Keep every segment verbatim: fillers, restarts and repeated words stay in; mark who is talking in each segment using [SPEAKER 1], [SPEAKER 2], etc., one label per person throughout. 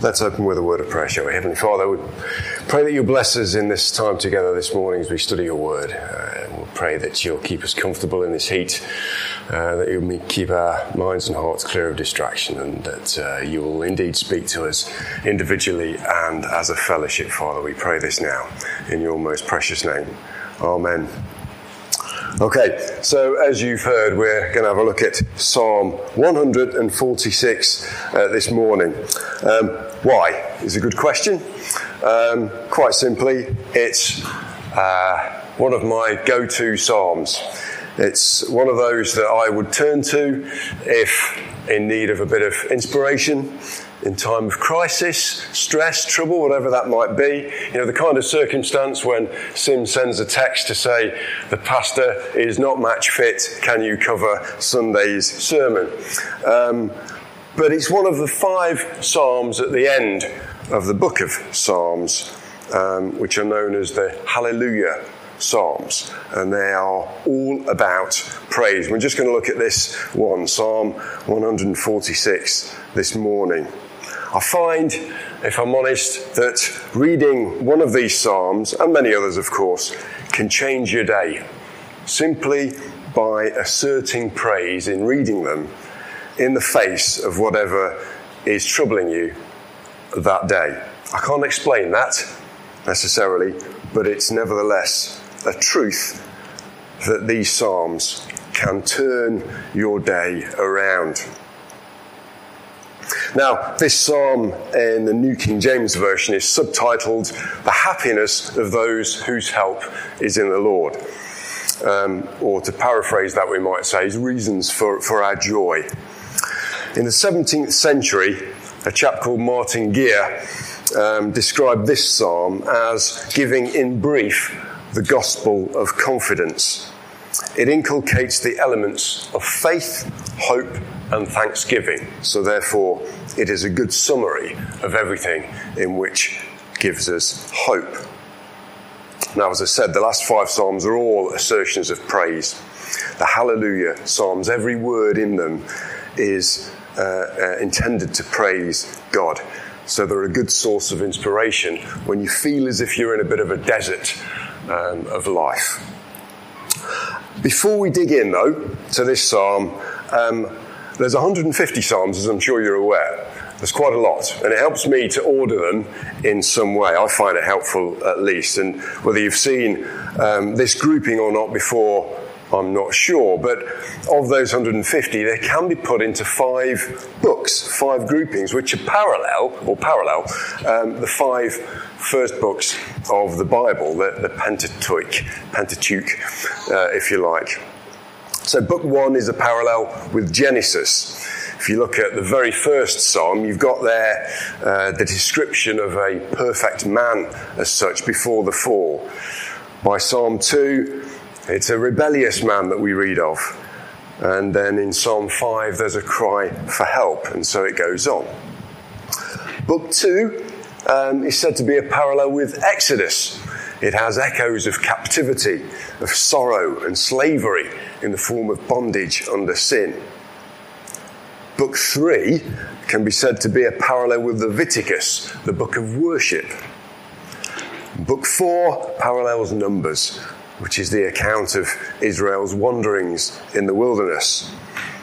[SPEAKER 1] Let's open with a word of prayer, shall we? Heavenly Father, we pray that you'll bless us in this time together this morning as we study your word. Uh, we'll pray that you'll keep us comfortable in this heat, uh, that you'll keep our minds and hearts clear of distraction, and that uh, you will indeed speak to us individually and as a fellowship, Father. We pray this now in your most precious name. Amen. Okay, so as you've heard, we're going to have a look at Psalm one forty-six uh, this morning. Um, why is a good question. Um, quite simply, it's uh, one of my go-to psalms. It's one of those that I would turn to if in need of a bit of inspiration, in time of crisis, stress, trouble, whatever that might be. You know, the kind of circumstance when Sim sends a text to say, the pastor is not match fit, can you cover Sunday's sermon? Um, but it's one of the five psalms at the end of the book of Psalms, um, which are known as the Hallelujah Psalms, and they are all about praise. We're just going to look at this one, Psalm one forty-six, this morning. I find, if I'm honest, that reading one of these psalms, and many others of course, can change your day simply by asserting praise in reading them in the face of whatever is troubling you that day. I can't explain that necessarily, but it's nevertheless a truth that these psalms can turn your day around. Now, this psalm in the New King James Version is subtitled, The Happiness of Those Whose Help is in the Lord. Um, or to paraphrase that, we might say, is reasons for, for our joy. In the seventeenth century, a chap called Martin Geer um, described this psalm as giving, in brief, the gospel of confidence. It inculcates the elements of faith, hope, and thanksgiving. So therefore, it is a good summary of everything in which gives us hope. Now, as I said, the last five psalms are all assertions of praise. The Hallelujah Psalms, every word in them is uh, uh, intended to praise God. So they're a good source of inspiration when you feel as if you're in a bit of a desert um, of life. Before we dig in, though, to this psalm, um, there's one hundred fifty psalms, as I'm sure you're aware. There's quite a lot, and it helps me to order them in some way. I find it helpful, at least. And whether you've seen um, this grouping or not before, I'm not sure. But of those one hundred fifty, they can be put into five books, five groupings, which are parallel, or parallel, um, the five first books of the Bible, the, the Pentateuch, Pentateuch, uh, if you like. So book one is a parallel with Genesis. If you look at the very first psalm, you've got there uh, the description of a perfect man as such before the fall. By Psalm two, it's a rebellious man that we read of. And then in Psalm five, there's a cry for help, and so it goes on. Book two um, is said to be a parallel with Exodus. It has echoes of captivity, of sorrow and slavery in the form of bondage under sin. Book three can be said to be a parallel with Leviticus, the book of worship. Book four parallels Numbers, which is the account of Israel's wanderings in the wilderness.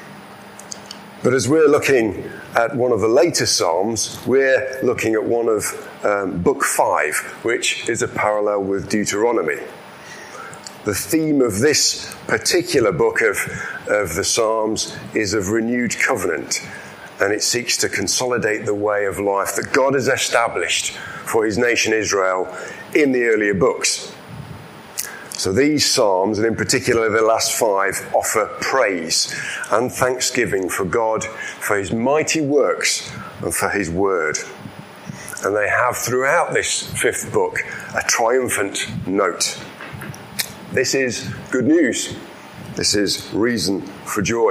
[SPEAKER 1] But as we're looking at one of the later Psalms, we're looking at one of um, Book five, which is a parallel with Deuteronomy. The theme of this particular book of, of the Psalms is of renewed covenant, and it seeks to consolidate the way of life that God has established for his nation Israel in the earlier books. So these psalms, and in particular the last five, offer praise and thanksgiving for God, for his mighty works and for his word. And they have throughout this fifth book a triumphant note. This is good news. This is reason for joy.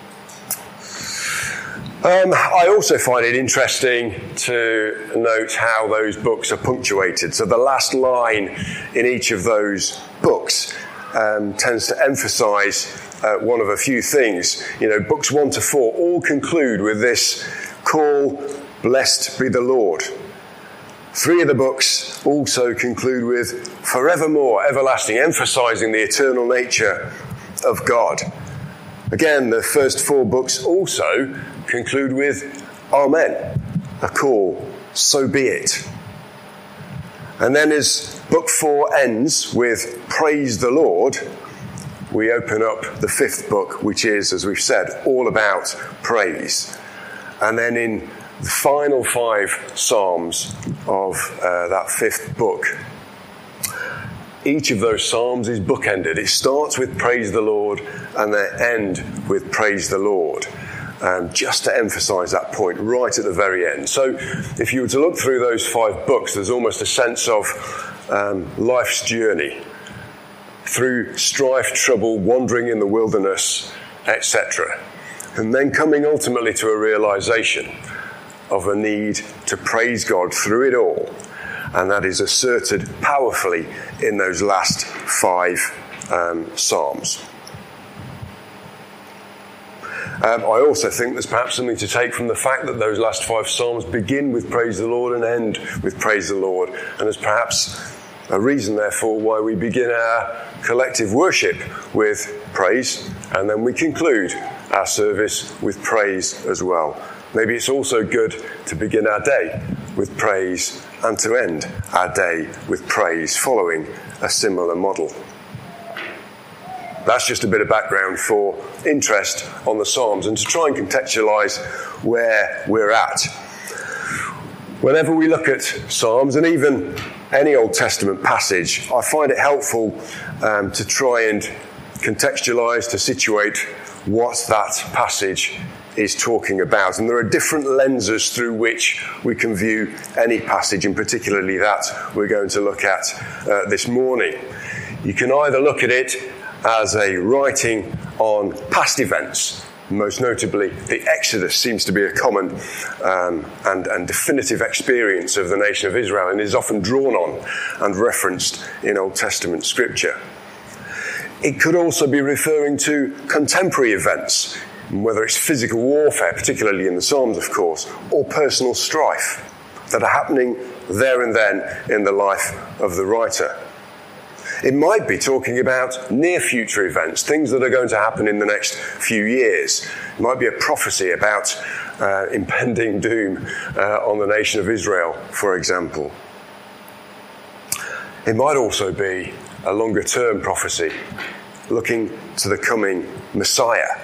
[SPEAKER 1] Um, I also find it interesting to note how those books are punctuated. So the last line in each of those books um, tends to emphasise uh, one of a few things. You know, books one to four all conclude with this call blessed be the Lord. Three of the books also conclude with forevermore, everlasting, emphasizing the eternal nature of God. Again, the first four books also conclude with Amen, a call, so be it. And then as book four ends with praise the Lord, we open up the fifth book, which is, as we've said, all about praise. And then in the final five Psalms of uh, that fifth book, each of those Psalms is bookended. It starts with praise the Lord and they end with praise the Lord. Um, just to emphasise that point right at the very end. So if you were to look through those five books, there's almost a sense of um, life's journey through strife, trouble, wandering in the wilderness, et cetera. And then coming ultimately to a realisation of a need to praise God through it all. And that is asserted powerfully in those last five um, Psalms. Um, I also think there's perhaps something to take from the fact that those last five Psalms begin with praise the Lord and end with praise the Lord. And there's perhaps a reason, therefore, why we begin our collective worship with praise and then we conclude our service with praise as well. Maybe it's also good to begin our day with praise and to end our day with praise, following a similar model. That's just a bit of background for interest on the Psalms and to try and contextualise where we're at. Whenever we look at Psalms and even any Old Testament passage, I find it helpful um, to try and contextualise, to situate what that passage is talking about. And there are different lenses through which we can view any passage, and particularly that we're going to look at uh, this morning. You can either look at it as a writing on past events. Most notably, the Exodus seems to be a common um, and, and definitive experience of the nation of Israel and is often drawn on and referenced in Old Testament scripture. It could also be referring to contemporary events, whether it's physical warfare, particularly in the Psalms, of course, or personal strife that are happening there and then in the life of the writer. It might be talking about near future events, things that are going to happen in the next few years. It might be a prophecy about uh, impending doom uh, on the nation of Israel, for example. It might also be a longer term prophecy, looking to the coming Messiah,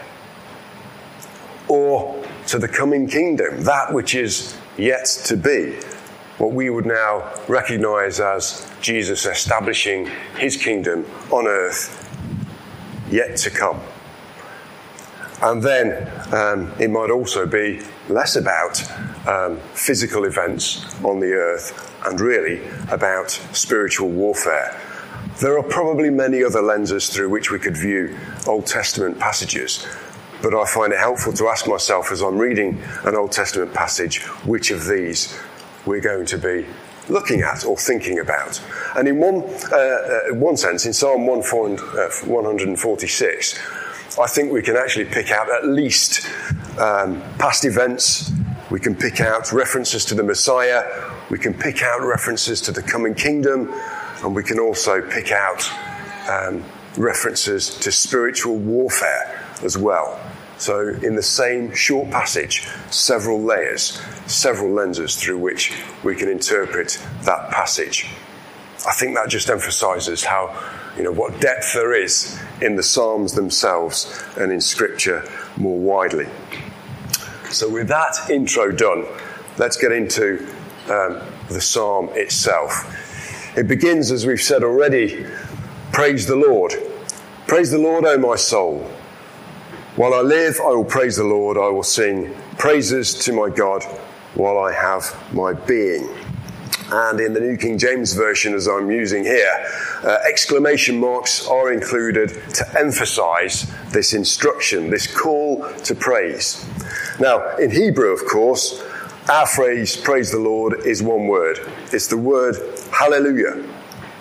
[SPEAKER 1] or to the coming kingdom, that which is yet to be, what we would now recognise as Jesus establishing his kingdom on earth, yet to come. And then um, it might also be less about um, physical events on the earth and really about spiritual warfare. There are probably many other lenses through which we could view Old Testament passages, but I find it helpful to ask myself as I'm reading an Old Testament passage, which of these we're going to be looking at or thinking about. And in one uh, uh, one sense, in Psalm one forty-six, I think we can actually pick out at least um, past events. We can pick out references to the Messiah. We can pick out references to the coming kingdom. And we can also pick out um, references to spiritual warfare as well. So in the same short passage, several layers, several lenses through which we can interpret that passage. I think that just emphasises how, you know, what depth there is in the Psalms themselves and in Scripture more widely. So with that intro done, let's get into um, the Psalm itself. It begins, as we've said already, praise the Lord. Praise the Lord, O my soul. While I live, I will praise the Lord. I will sing praises to my God while I have my being. And in the New King James Version, as I'm using here, uh, exclamation marks are included to emphasize this instruction, this call to praise. Now, in Hebrew, of course, our phrase, praise the Lord, is one word. It's the word hallelujah.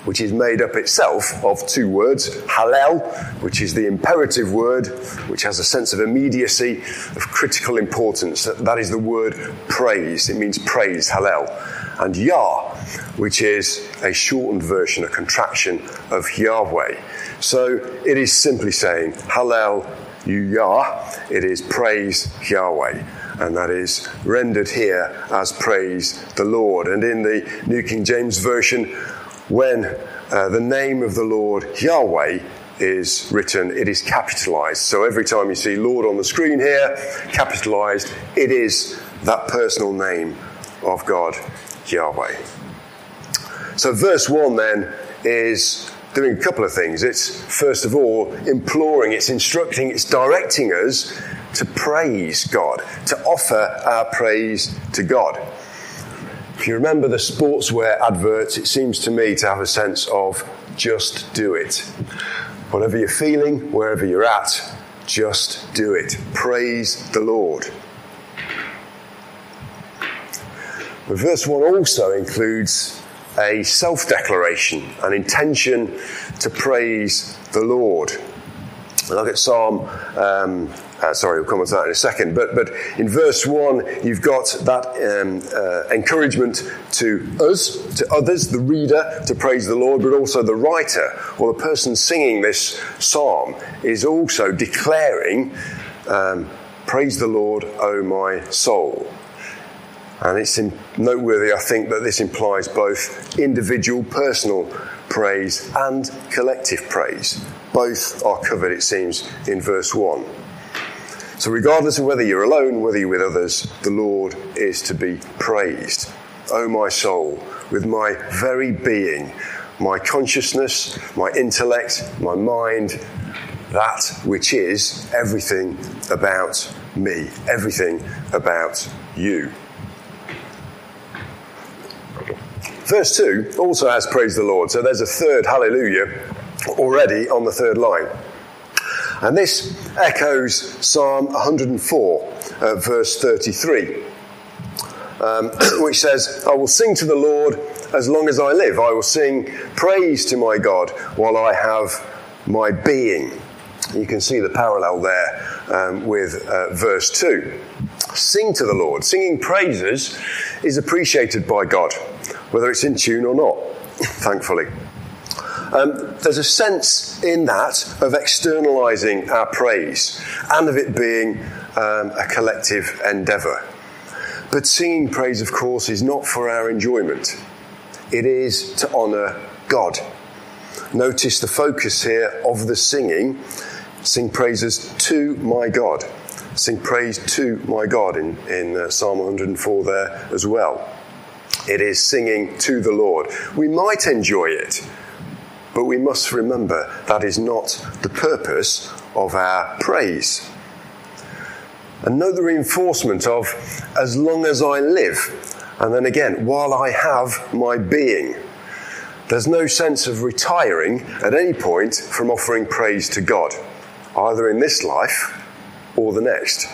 [SPEAKER 1] which is made up itself of two words, Hallel, which is the imperative word, which has a sense of immediacy, of critical importance. That is the word praise. It means praise, Hallel. And Yah, which is a shortened version, a contraction of Yahweh. So it is simply saying, Hallel you Yah, it is praise Yahweh. And that is rendered here as praise the Lord. And in the New King James Version, when uh, the name of the Lord Yahweh is written, it is capitalized. So every time you see Lord on the screen here, capitalized, it is that personal name of God, Yahweh. So verse one then is doing a couple of things. It's first of all imploring, it's instructing, it's directing us to praise God, to offer our praise to God. If you remember the sportswear adverts, it seems to me to have a sense of just do it. Whatever you're feeling, wherever you're at, just do it. Praise the Lord. But verse one also includes a self-declaration, an intention to praise the Lord. Look at Psalm, um, uh, sorry, we'll come on to that in a second, but but in verse one, you've got that um, uh, encouragement to us, to others, the reader, to praise the Lord, but also the writer, or the person singing this psalm, is also declaring, um, praise the Lord, O my soul. And it's noteworthy, I think, that this implies both individual, personal praise and collective praise. Both are covered, it seems, in verse one. So regardless of whether you're alone, whether you're with others, the Lord is to be praised. O my soul, with my very being, my consciousness, my intellect, my mind, that which is everything about me, everything about you. Verse two also has praise the Lord. So there's a third hallelujah already on the third line. And this echoes Psalm one hundred four, uh, verse thirty-three, um, which says, I will sing to the Lord as long as I live. I will sing praise to my God while I have my being. You can see the parallel there um, with uh, verse two. Sing to the Lord. Singing praises is appreciated by God, whether it's in tune or not, thankfully. Um, there's a sense in that of externalising our praise and of it being um, a collective endeavour. But singing praise, of course, is not for our enjoyment. It is to honour God. Notice the focus here of the singing. Sing praises to my God. Sing praise to my God in, in uh, Psalm one hundred four there as well. It is singing to the Lord. We might enjoy it, but we must remember that is not the purpose of our praise. And note the reinforcement of as long as I live, and then again, while I have my being. There's no sense of retiring at any point from offering praise to God, either in this life or the next.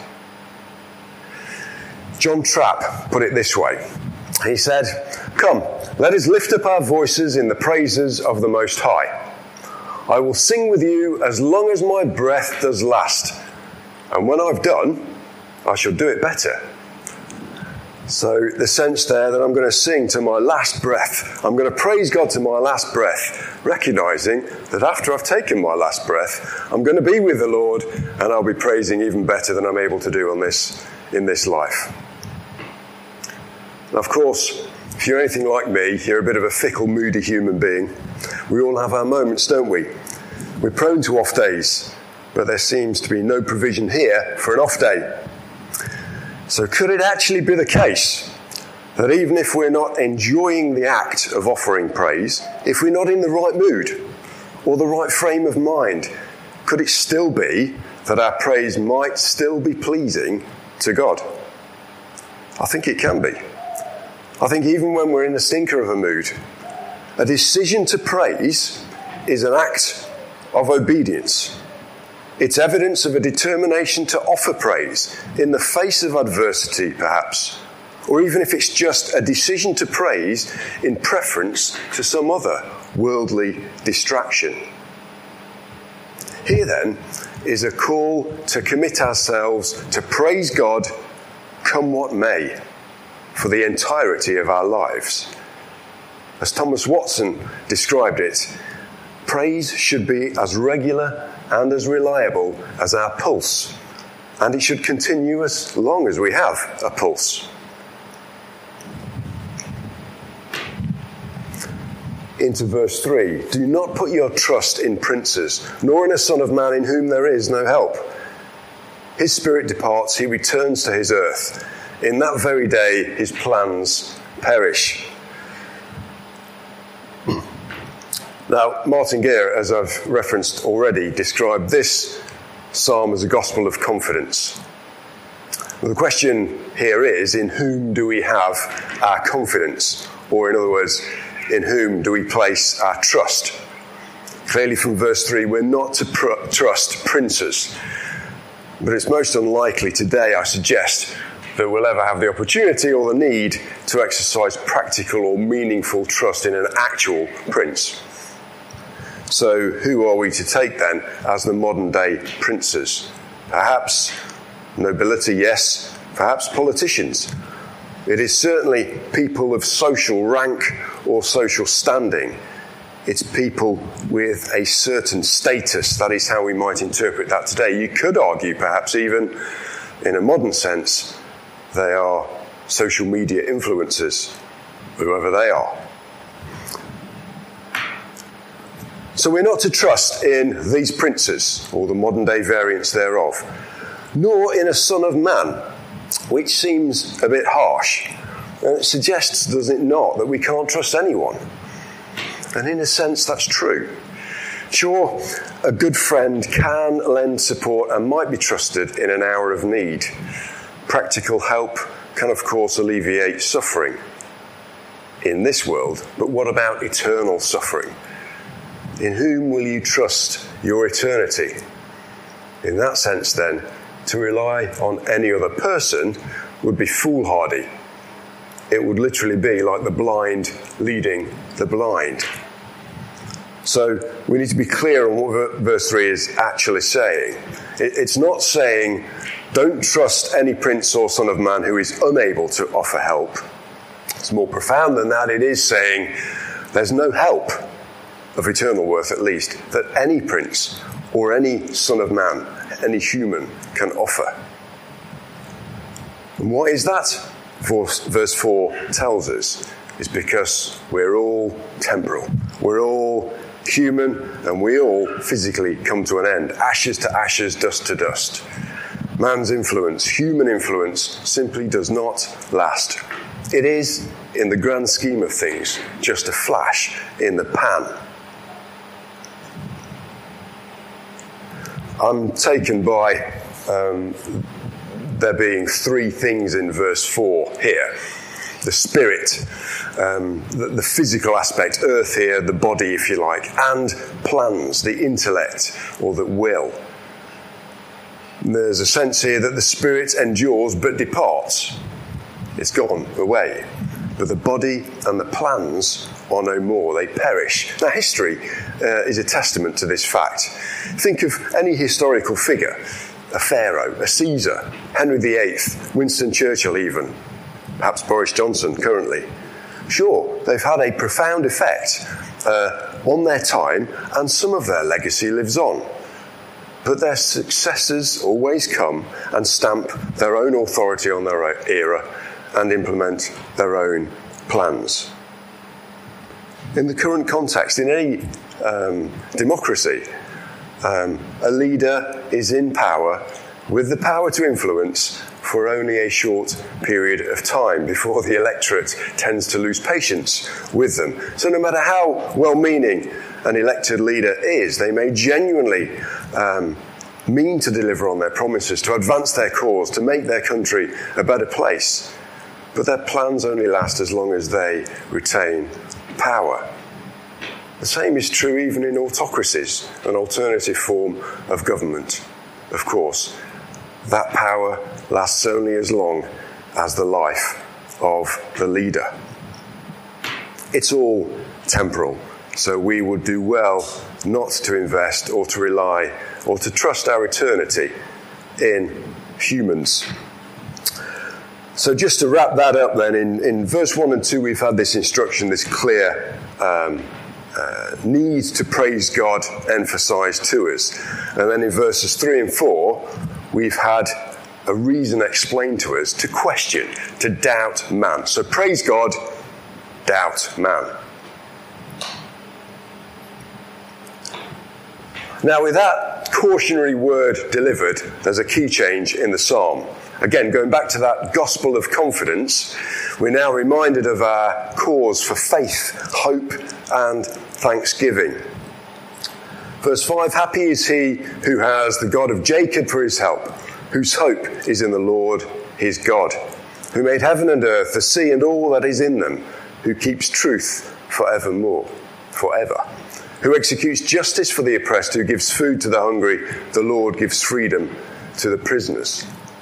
[SPEAKER 1] John Trapp put it this way. He said, come, let us lift up our voices in the praises of the Most High. I will sing with you as long as my breath does last, and when I've done, I shall do it better. So the sense there that I'm going to sing to my last breath, I'm going to praise God to my last breath, recognising that after I've taken my last breath, I'm going to be with the Lord, and I'll be praising even better than I'm able to do on this in this life. Of course, if you're anything like me, you're a bit of a fickle, moody human being. We all have our moments, don't we? We're prone to off days, but there seems to be no provision here for an off day. So could it actually be the case that even if we're not enjoying the act of offering praise, if we're not in the right mood or the right frame of mind, could it still be that our praise might still be pleasing to God? I think it can be. I think even when we're in the stinker of a mood, a decision to praise is an act of obedience. It's evidence of a determination to offer praise in the face of adversity, perhaps, or even if it's just a decision to praise in preference to some other worldly distraction. Here then is a call to commit ourselves to praise God, come what may, for the entirety of our lives. As Thomas Watson described it, praise should be as regular and as reliable as our pulse, and it should continue as long as we have a pulse. Into verse three, do not put your trust in princes, nor in a son of man in whom there is no help. His spirit departs, he returns to his earth. In that very day, his plans perish. Now, Martin Geer, as I've referenced already, described this psalm as a gospel of confidence. Well, the question here is, in whom do we have our confidence? Or in other words, in whom do we place our trust? Clearly from verse three, we're not to pr- trust princes. But it's most unlikely today, I suggest, that we'll ever have the opportunity or the need to exercise practical or meaningful trust in an actual prince. So who are we to take then as the modern day princes? Perhaps nobility, yes. Perhaps politicians. It is certainly people of social rank or social standing. It's people with a certain status. That is how we might interpret that today. You could argue, perhaps even in a modern sense, they are social media influencers, whoever they are. So we're not to trust in these princes, or the modern day variants thereof, nor in a son of man, which seems a bit harsh. And it suggests, does it not, that we can't trust anyone. And in a sense, that's true. Sure, a good friend can lend support and might be trusted in an hour of need. Practical help can, of course, alleviate suffering in this world. But what about eternal suffering? In whom will you trust your eternity? In that sense, then, to rely on any other person would be foolhardy. It would literally be like the blind leading the blind. So we need to be clear on what verse three is actually saying. It's not saying, don't trust any prince or son of man who is unable to offer help. It's more profound than that. It is saying there's no help of eternal worth, at least, that any prince or any son of man, any human, can offer. And why is that? Verse four tells us is because we're all temporal. We're all human, and we all physically come to an end. Ashes to ashes, dust to dust. Man's influence, human influence, simply does not last. It is, in the grand scheme of things, just a flash in the pan. I'm taken by um, there being three things in verse four here. The spirit, um, the, the physical aspect, earth here, the body, if you like, and plans, the intellect, or the will. There's a sense here that the spirit endures but departs. It's gone away. But the body and the plans are no more. They perish. Now, history uh, is a testament to this fact. Think of any historical figure, a pharaoh, a Caesar, Henry the Eighth, Winston Churchill even, perhaps Boris Johnson currently. Sure, they've had a profound effect uh, on their time, and some of their legacy lives on. But their successors always come and stamp their own authority on their era and implement their own plans. In the current context, in any um, democracy, um, a leader is in power with the power to influence for only a short period of time before the electorate tends to lose patience with them. So no matter how well-meaning an elected leader is, they may genuinely um, mean to deliver on their promises, to advance their cause, to make their country a better place. But their plans only last as long as they retain power. The same is true even in autocracies, an alternative form of government. Of course, that power lasts only as long as the life of the leader. It's all temporal. So we would do well not to invest or to rely or to trust our eternity in humans. So just to wrap that up then, in, in verse one and two we've had this instruction, this clear um, uh, need to praise God emphasised to us. And then in verses three and four we've had a reason explained to us to question, to doubt man. So praise God, doubt man. Now with that cautionary word delivered, there's a key change in the psalm. Again, going back to that gospel of confidence, we're now reminded of our cause for faith, hope, and thanksgiving. Verse five, happy is he who has the God of Jacob for his help, whose hope is in the Lord his God, who made heaven and earth, the sea and all that is in them, who keeps truth forevermore, forever, who executes justice for the oppressed, who gives food to the hungry. The Lord gives freedom to the prisoners.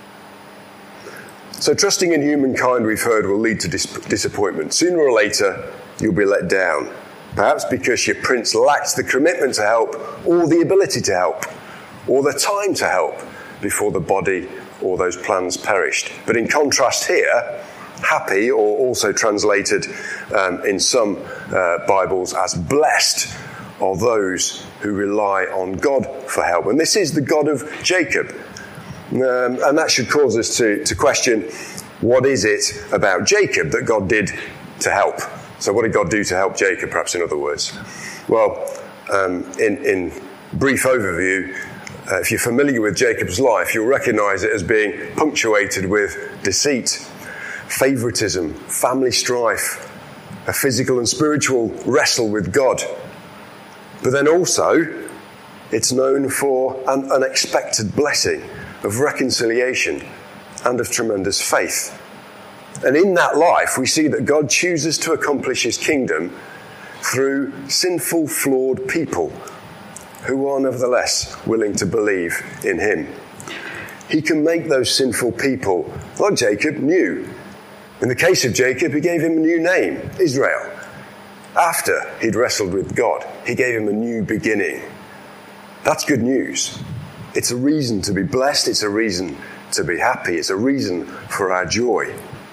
[SPEAKER 1] So trusting in humankind, we've heard, will lead to dis- disappointment. Sooner or later, you'll be let down. Perhaps because your prince lacks the commitment to help, or the ability to help, or the time to help before the body or those plans perished. But in contrast here, happy, or also translated um, in some uh, Bibles as blessed, are those who rely on God for help. And this is the God of Jacob. Um, and that should cause us to, to question, what is it about Jacob that God did to help? So what did God do to help Jacob, perhaps in other words? Well, um, in, in brief overview, uh, if you're familiar with Jacob's life, you'll recognise it as being punctuated with deceit, favouritism, family strife, a physical and spiritual wrestle with God. But then also, it's known for an unexpected blessing of reconciliation and of tremendous faith. And in that life, we see that God chooses to accomplish his kingdom through sinful, flawed people who are nevertheless willing to believe in him. He can make those sinful people, like Jacob, new. In the case of Jacob, he gave him a new name, Israel. After he'd wrestled with God, he gave him a new beginning. That's good news. It's a reason to be blessed. It's a reason to be happy. It's a reason for our joy.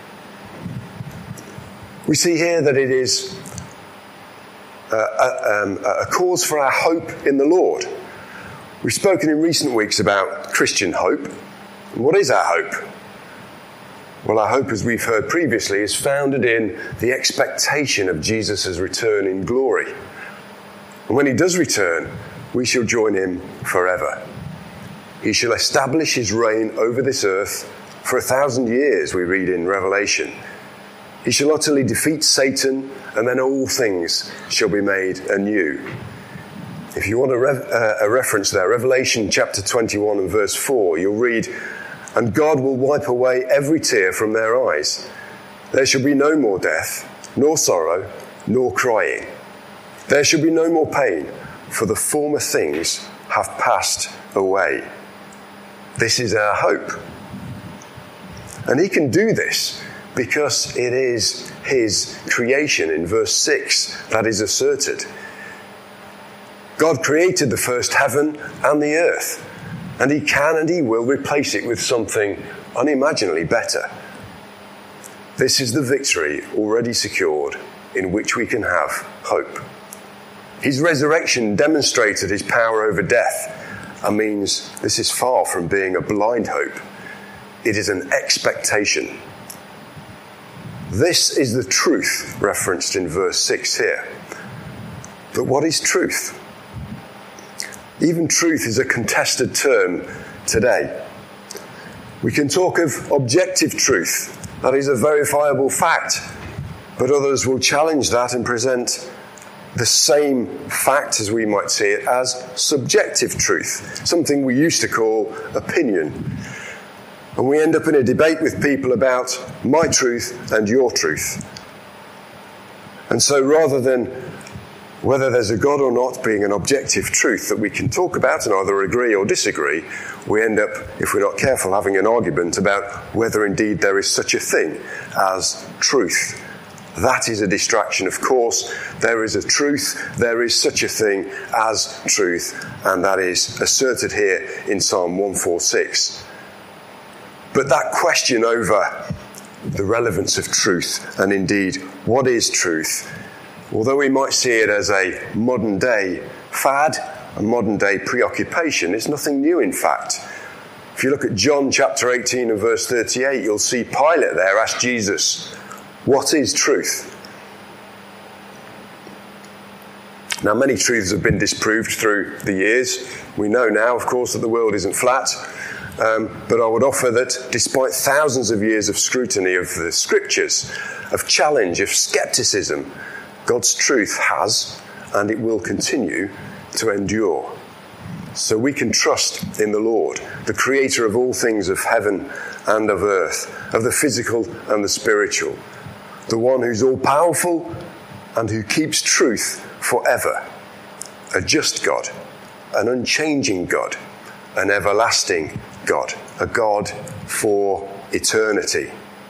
[SPEAKER 1] We see here that it is a, a, um, a cause for our hope in the Lord. We've spoken in recent weeks about Christian hope. What is our hope? Well, our hope, as we've heard previously, is founded in the expectation of Jesus' return in glory. And when he does return, we shall join him forever. He shall establish his reign over this earth for a thousand years, we read in Revelation. He shall utterly defeat Satan, and then all things shall be made anew. If you want a, re- uh, a reference there, Revelation chapter twenty-one and verse four, you'll read, and God will wipe away every tear from their eyes. There shall be no more death, nor sorrow, nor crying. There shall be no more pain, for the former things have passed away. This is our hope. And he can do this because it is his creation in verse six that is asserted. God created the first heaven and the earth, and he can and he will replace it with something unimaginably better. This is the victory already secured in which we can have hope. His resurrection demonstrated his power over death, and means this is far from being a blind hope. It is an expectation. This is the truth referenced in verse six here. But what is truth? Even truth is a contested term today. We can talk of objective truth, that is a verifiable fact, but others will challenge that and present the same fact, as we might see it, as subjective truth, something we used to call opinion. And we end up in a debate with people about my truth and your truth. And so rather than whether there's a God or not being an objective truth that we can talk about and either agree or disagree, we end up, if we're not careful, having an argument about whether indeed there is such a thing as truth. That is a distraction. Of course, there is a truth. There is such a thing as truth, and that is asserted here in Psalm one forty-six. But that question over the relevance of truth, and indeed, what is truth, although we might see it as a modern day fad, a modern day preoccupation, it's nothing new in fact. If you look at John chapter eighteen and verse thirty-eight, you'll see Pilate there ask Jesus, what is truth? Now, many truths have been disproved through the years. We know now, of course, that the world isn't flat. Um, but I would offer that despite thousands of years of scrutiny of the scriptures, of challenge, of skepticism, God's truth has, and it will continue to endure. So we can trust in the Lord, the creator of all things of heaven and of earth, of the physical and the spiritual, the one who's all-powerful and who keeps truth forever, a just God, an unchanging God, an everlasting God, a God for eternity.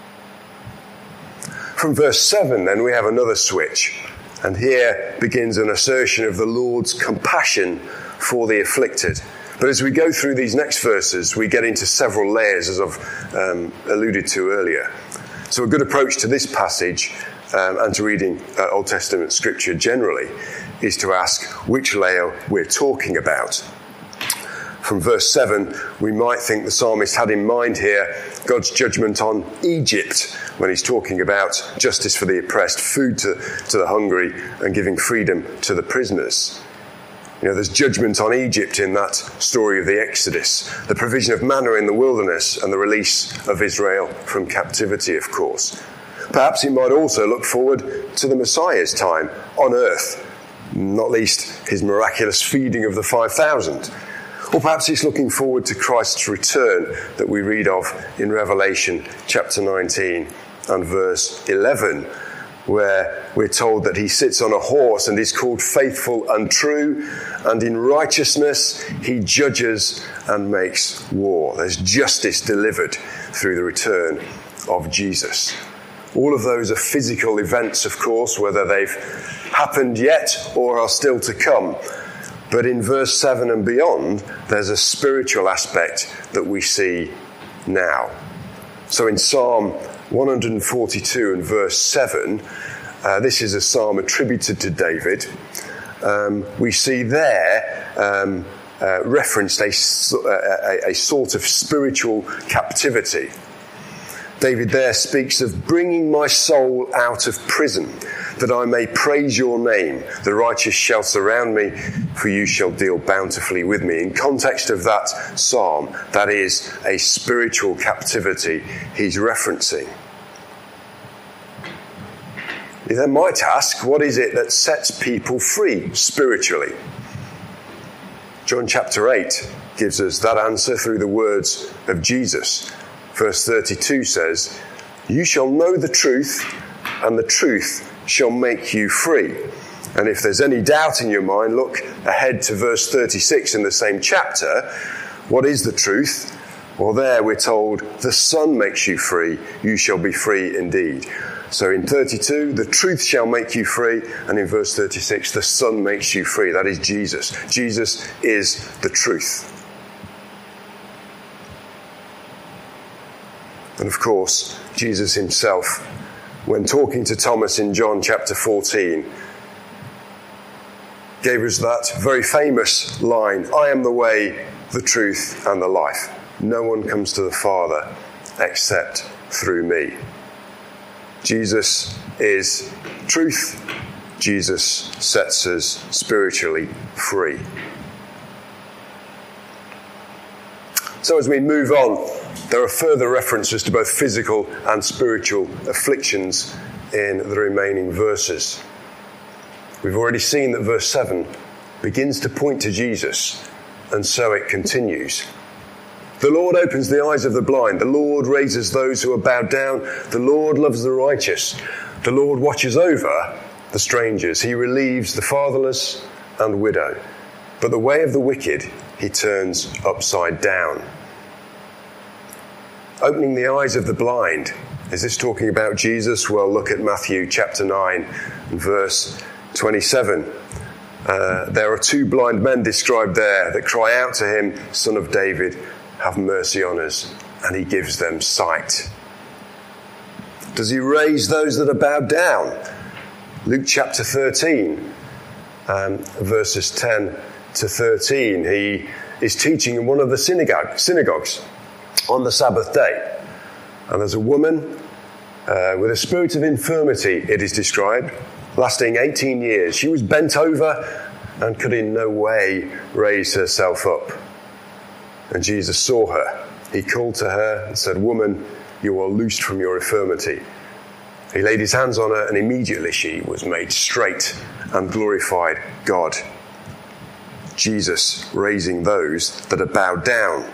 [SPEAKER 1] From verse seven, then, we have another switch, and here begins an assertion of the Lord's compassion for the afflicted. But as we go through these next verses, we get into several layers, as I've um, alluded to earlier. So a good approach to this passage um, and to reading uh, Old Testament scripture generally is to ask which layer we're talking about. From verse seven, we might think the psalmist had in mind here God's judgment on Egypt when he's talking about justice for the oppressed, food to, to the hungry, and giving freedom to the prisoners. You know, there's judgment on Egypt in that story of the Exodus, the provision of manna in the wilderness, and the release of Israel from captivity, of course. Perhaps he might also look forward to the Messiah's time on earth, not least his miraculous feeding of the five thousand. Or perhaps he's looking forward to Christ's return that we read of in Revelation chapter nineteen and verse eleven, where we're told that he sits on a horse and is called faithful and true, and in righteousness he judges and makes war. There's justice delivered through the return of Jesus. All of those are physical events, of course, whether they've happened yet or are still to come. But in verse seven and beyond, there's a spiritual aspect that we see now. So in Psalm one forty-two and verse seven, uh, this is a psalm attributed to David. Um, we see there um, uh, referenced a, a, a sort of spiritual captivity. David there speaks of bringing my soul out of prison, that I may praise your name. The righteous shall surround me, for you shall deal bountifully with me. In context of that psalm, that is a spiritual captivity he's referencing. You then might ask, what is it that sets people free spiritually? John chapter eight gives us that answer through the words of Jesus. Verse thirty-two says, you shall know the truth, and the truth shall make you free. And if there's any doubt in your mind, look ahead to verse thirty-six in the same chapter. What is the truth? Well, there we're told, the Son makes you free, you shall be free indeed. So in thirty-two, the truth shall make you free, and in verse thirty-six, the Son makes you free. That is Jesus. Jesus is the truth. And of course, Jesus himself, when talking to Thomas in John chapter fourteen, gave us that very famous line, I am the way, the truth, and the life. No one comes to the Father except through me. Jesus is truth. Jesus sets us spiritually free. So as we move on, there are further references to both physical and spiritual afflictions in the remaining verses. We've already seen that verse seven begins to point to Jesus, and so it continues. The Lord opens the eyes of the blind. The Lord raises those who are bowed down. The Lord loves the righteous. The Lord watches over the strangers. He relieves the fatherless and widow. But the way of the wicked he turns upside down. Opening the eyes of the blind Is this talking about Jesus? Well, look at Matthew chapter nine, verse twenty-seven. Uh, there are two blind men described there that cry out to him, Son of David, have mercy on us. And he gives them sight. Does he raise those that are bowed down? Luke chapter thirteen, um, verses ten to thirteen. He is teaching in one of the synagogue, synagogues on the Sabbath day. And there's a woman uh, with a spirit of infirmity, it is described, lasting eighteen years. She was bent over and could in no way raise herself up. And Jesus saw her. He called to her and said, Woman, you are loosed from your infirmity. He laid his hands on her, and immediately she was made straight and glorified God. Jesus raising those that are bowed down.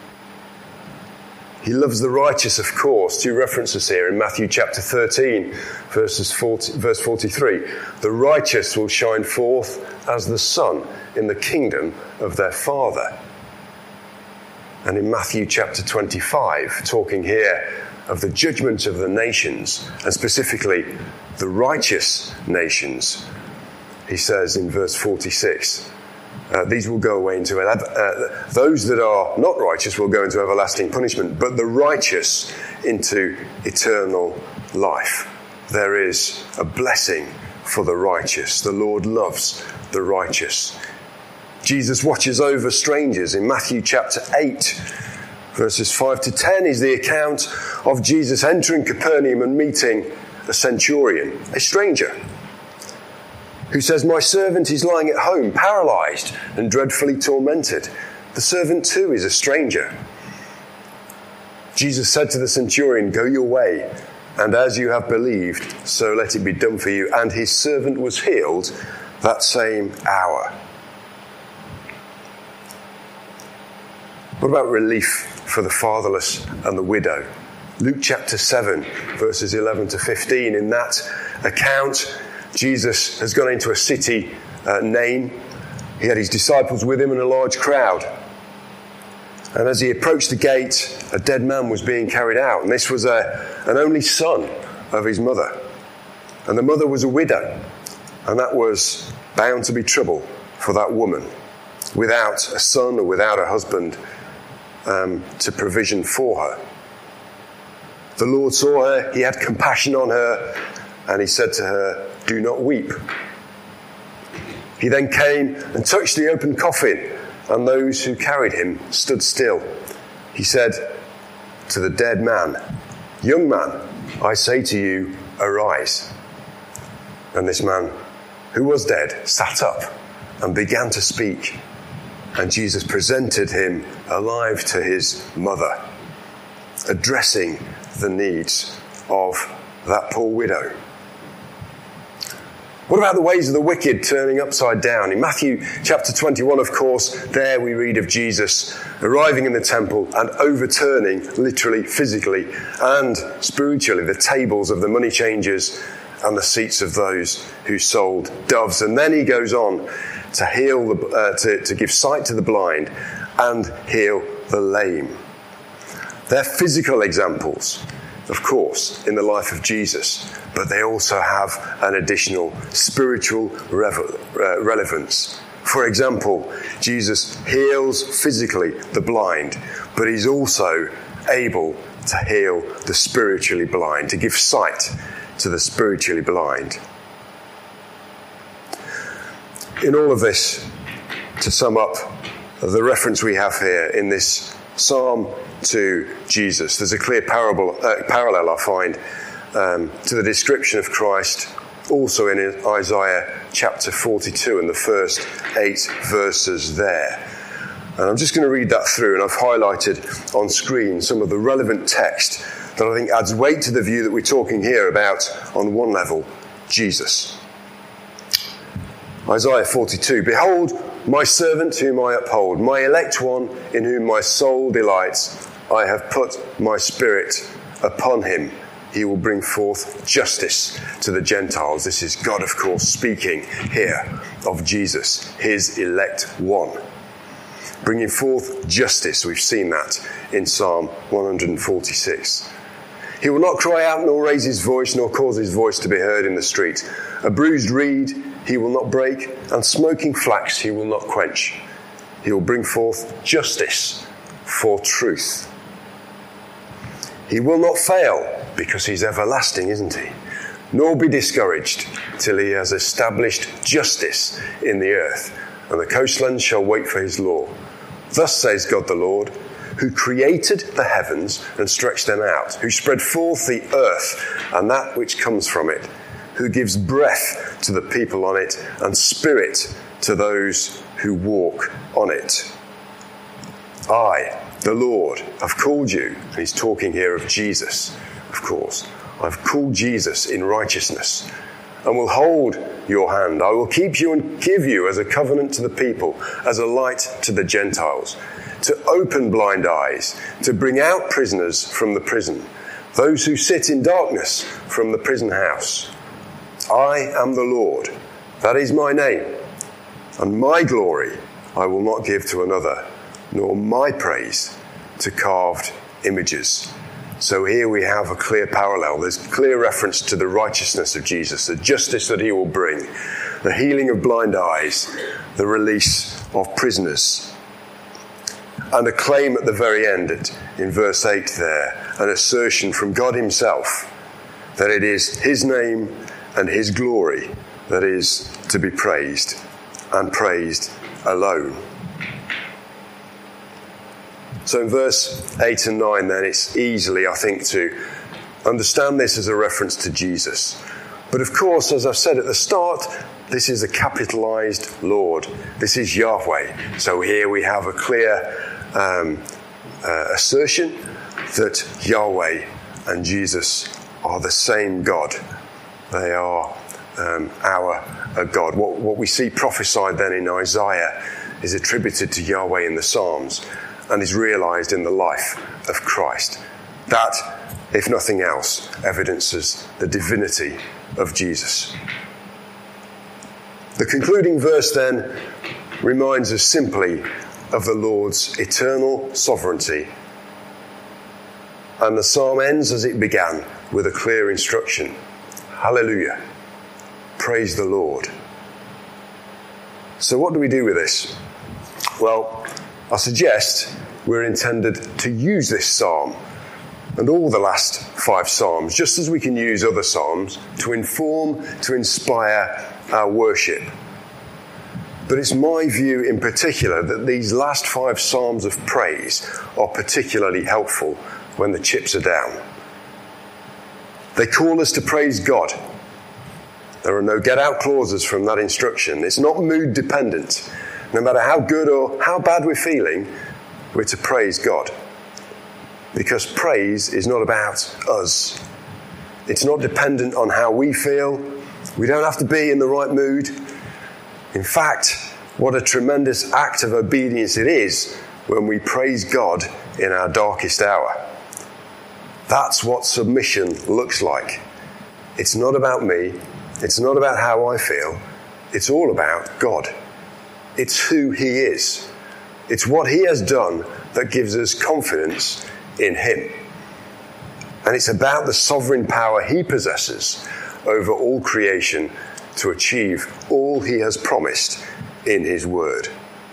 [SPEAKER 1] He loves the righteous, of course. Two references here in Matthew chapter thirteen, verses forty, verse forty-three. The righteous will shine forth as the sun in the kingdom of their Father. And in Matthew chapter twenty-five, talking here of the judgment of the nations, and specifically the righteous nations, he says in verse forty-six, uh, these will go away into, uh, those that are not righteous will go into everlasting punishment, but the righteous into eternal life. There is a blessing for the righteous. The Lord loves the righteous. Jesus watches over strangers. In Matthew chapter eight, verses five to ten is the account of Jesus entering Capernaum and meeting a centurion, a stranger, who says, My servant is lying at home, paralyzed and dreadfully tormented. The servant too is a stranger. Jesus said to the centurion, Go your way, and as you have believed, so let it be done for you. And his servant was healed that same hour. What about relief for the fatherless and the widow? Luke chapter seven, verses eleven to fifteen. In that account, Jesus has gone into a city uh, Nain. He had his disciples with him and a large crowd. And as he approached the gate, a dead man was being carried out. And this was a, an only son of his mother. And the mother was a widow. And that was bound to be trouble for that woman, without a son or without a husband um, to provision for her. The Lord saw her, he had compassion on her, and he said to her, Do not weep. He then came and touched the open coffin, and those who carried him stood still. He said to the dead man, Young man, I say to you, arise. And this man, who was dead, sat up and began to speak. And Jesus presented him alive to his mother, addressing the needs of that poor widow. What about the ways of the wicked turning upside down? In Matthew chapter twenty-one, of course, there we read of Jesus arriving in the temple and overturning, literally, physically, and spiritually, the tables of the money changers and the seats of those who sold doves. And then he goes on to heal, the, uh, to, to give sight to the blind and heal the lame. They're physical examples, of course, in the life of Jesus, but they also have an additional spiritual revel, uh, relevance. For example, Jesus heals physically the blind, but he's also able to heal the spiritually blind, to give sight to the spiritually blind. In all of this, to sum up the reference we have here in this psalm to Jesus, there's a clear parable, uh, parallel, I find, um, to the description of Christ also in Isaiah chapter forty-two and the first eight verses there. And I'm just going to read that through, and I've highlighted on screen some of the relevant text that I think adds weight to the view that we're talking here about, on one level, Jesus. Isaiah forty-two, Behold, my servant whom I uphold, my elect one in whom my soul delights. I have put my spirit upon him. He will bring forth justice to the Gentiles. This is God, of course, speaking here of Jesus, his elect one. Bringing forth justice. We've seen that in Psalm one forty-six. He will not cry out, nor raise his voice, nor cause his voice to be heard in the street. A bruised reed he will not break, and smoking flax he will not quench. He will bring forth justice for truth. He will not fail, because he's everlasting, isn't he? Nor be discouraged till he has established justice in the earth, and the coastlands shall wait for his law. Thus says God the Lord, who created the heavens and stretched them out, who spread forth the earth and that which comes from it, who gives breath to the people on it and spirit to those who walk on it. I, the Lord, have called you, and he's talking here of Jesus, of course. I've called Jesus in righteousness and will hold your hand. I will keep you and give you as a covenant to the people, as a light to the Gentiles, to open blind eyes, to bring out prisoners from the prison, those who sit in darkness from the prison house. I am the Lord, that is my name, and my glory I will not give to another, nor my praise to carved images. So here we have a clear parallel. There's clear reference to the righteousness of Jesus, the justice that he will bring, the healing of blind eyes, the release of prisoners. And a claim at the very end, in verse eight there, an assertion from God himself that it is his name and his glory that is to be praised, and praised alone. So in verse eight and nine then, it's easily, I think, to understand this as a reference to Jesus. But of course, as I've said at the start, this is a capitalized Lord. This is Yahweh. So here we have a clear um, uh, assertion that Yahweh and Jesus are the same God. They are um, our uh, God. What, what we see prophesied then in Isaiah is attributed to Yahweh in the Psalms and is realized in the life of Christ. That, if nothing else, evidences the divinity of Jesus. The concluding verse then reminds us simply of the Lord's eternal sovereignty. And the psalm ends as it began, with a clear instruction. Hallelujah. Praise the Lord. So what do we do with this? Well, I suggest we're intended to use this psalm and all the last five psalms, just as we can use other psalms, to inform, to inspire our worship. But it's my view in particular that these last five psalms of praise are particularly helpful when the chips are down. They call us to praise God. There are no get-out clauses from that instruction. It's not mood dependent. No matter how good or how bad we're feeling, we're to praise God. Because praise is not about us. It's not dependent on how we feel. We don't have to be in the right mood. In fact, what a tremendous act of obedience it is when we praise God in our darkest hour. That's what submission looks like. It's not about me. It's not about how I feel. It's all about God. It's who he is. It's what he has done that gives us confidence in him. And it's about the sovereign power he possesses over all creation to achieve all he has promised in his word.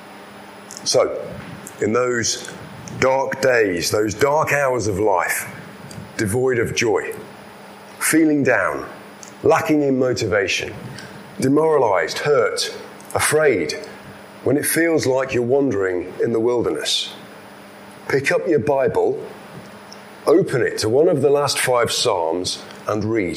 [SPEAKER 1] So, in those dark days, those dark hours of life, devoid of joy, feeling down, lacking in motivation, demoralized, hurt, afraid, when it feels like you're wandering in the wilderness, pick up your Bible, open it to one of the last five Psalms and read.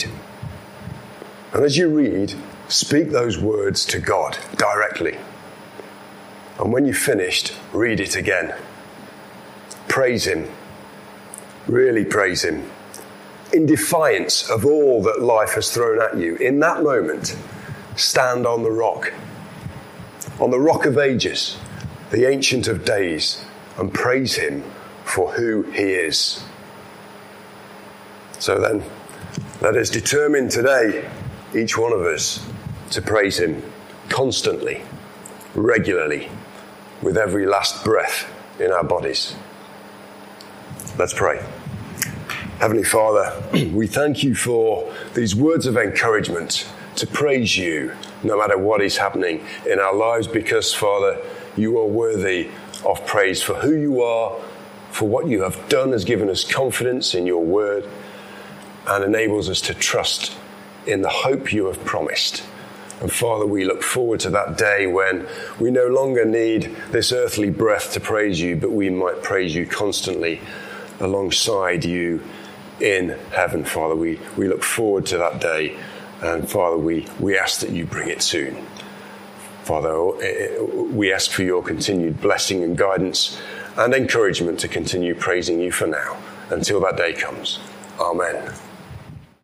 [SPEAKER 1] And as you read, speak those words to God directly. And when you've finished, read it again. Praise him. Really praise him. In defiance of all that life has thrown at you, in that moment, stand on the rock. On the rock of ages, the Ancient of Days, and praise him for who he is. So then, let us determine today, each one of us, to praise him constantly, regularly, with every last breath in our bodies. Let's pray. Heavenly Father, we thank you for these words of encouragement to praise you no matter what is happening in our lives, because, Father, you are worthy of praise for who you are, for what you have done has given us confidence in your word and enables us to trust in the hope you have promised. And Father, we look forward to that day when we no longer need this earthly breath to praise you, but we might praise you constantly alongside you in heaven. Father, we, we look forward to that day. And Father, we, we ask that you bring it soon. Father, we ask for your continued blessing and guidance and encouragement to continue praising you for now, until that day comes. Amen.